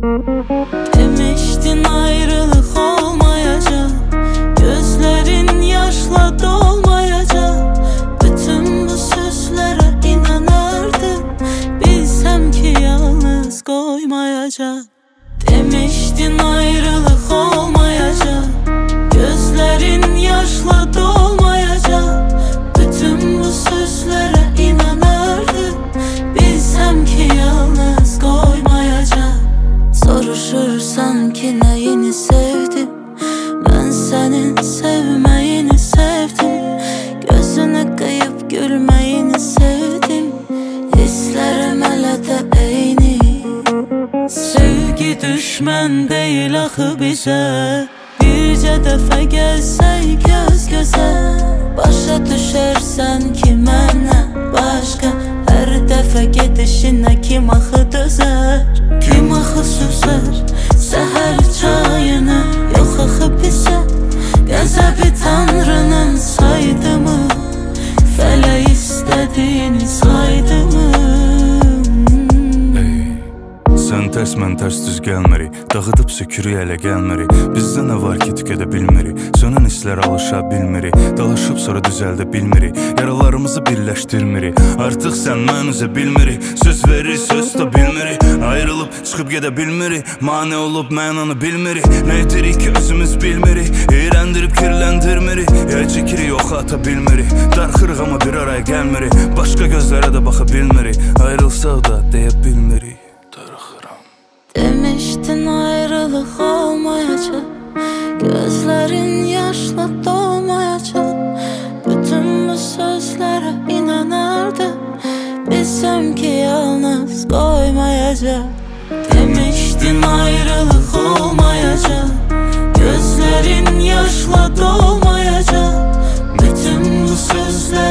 Demiştin ayrılık olmayacak, gözlerin yaşla dolmayacak. Bütün bu sözlere inanırdım, bilsem ki yalnız koymayacak. Demiştin ayrılık olmayacak, gözlerin yaşla dolmayacak. Bütün bu sözlere inanırdım, bilsem ki yalnız koymayacak. Soruşursan ki neyini sevdim, ben senin sevmeyini sevdim. Gözünü kıyıp gülmeyini sevdim, hislerim hele de eyni. Sevgi düşman değil axı bize, bircə dəfə gəlsək göz gözə. Başa düşərsən ki mənə başqa, hər dəfə gedişinə kim axı dözər? Kim axı süzər səhər çayını? Yox axı bizə qəzəbi Tanrının saydı mı? Fələk istədiyini saydı mı? Sən tərs, mən tərs düz gəlmirik, dağıdıb sökürük hələ gəlmirik. Bizdə nə var ki tükədə bilmirik, sönən hisslərə alışa bilmirik. Dalaşıb sonra düzəldə bilmirik, yaralarımızı birləşdirmirik. Artıq sən mən üzə bilmirik, söz veririk, söz da bilmirik. Ayrılıb çıxıb gedə bilmirik, mane olub mənanı bilmirik. Nə etirik ki özümüz bilmirik, iyrəndirib kirləndirmirik. Ya çəkirik, yox ata bilmirik, darxırıq amma bir araya gəlmirik. Başqa gözlərə də baxa bilmirik, ayrılsaq da deyə bilmirik. Demiştin ayrılık olmayacak, gözlerin yaşla dolmayacak. Bütün bu sözlere inanırdım, bilsem ki yalnız koymayacak. Demiştin ayrılık olmayacak, gözlerin yaşla dolmayacak. Bütün bu sözler